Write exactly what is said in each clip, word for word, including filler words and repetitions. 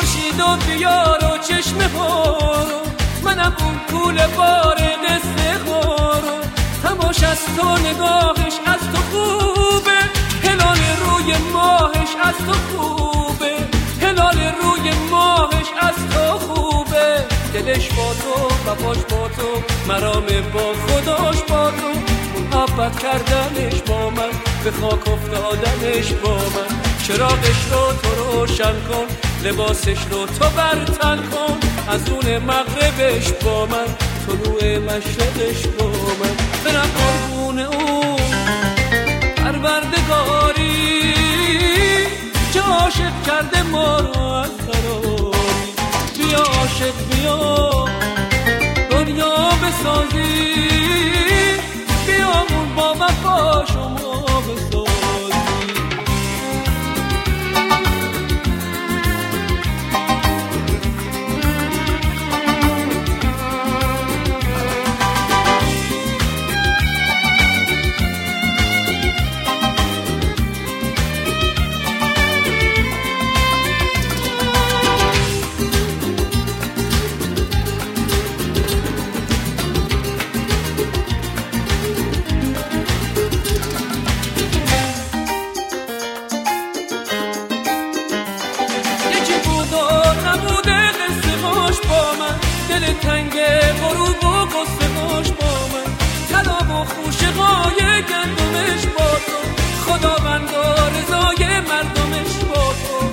خورشید و بیار و چشم خورو، منم اون کوله بار قصه خورو. هماش از تو نگاهش از تو خوبه، هلال روی ماهش از تو خوبه، هلال روی ماهش از تو خوبه. دلش با تو وفاش با تو، مرام با خداش با تو، محبت کردنش با من، به خاک افتادنش با من. چراغش رو تو روشن کن، لباسش رو تو برتن کن، از اون مغربش با من، طلوع مشرقش با من. برم قربون اون پروردگاری که عاشق کرده ما رو از قراری. بیا عاشق بیا دنیا بسازی، بیا اون با وفا شما بسازی. دل تنگ غروب و قصه باش با من، طلب و خوشه های گندمش با تو، خداوند و رضای مردمش با تو.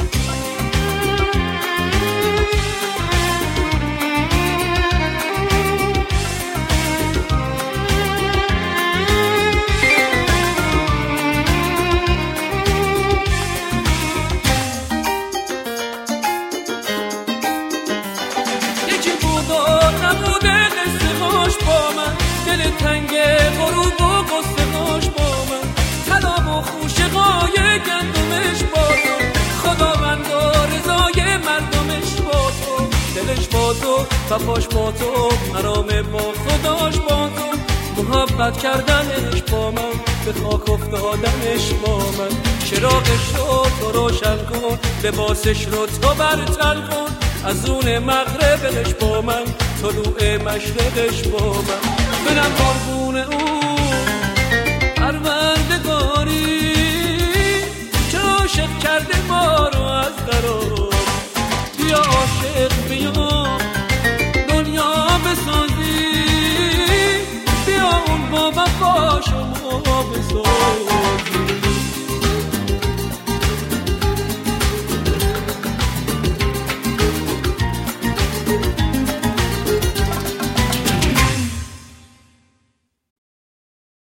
دل تنگ غروب و قصه باش با من، طلب و خوشه های گندمش با تو، خداوند و رضای مردمش با تو. دلش با تو وفاش با تو، مرام با خداش با تو، محبت کردنش با من، به خاک افتادنش با من. چراغش رو تو روشن کن، لباسش رو تو برتن کن، از اون مغربش با من، طلوع مشرقش با من. برم قربون اون پروردگاری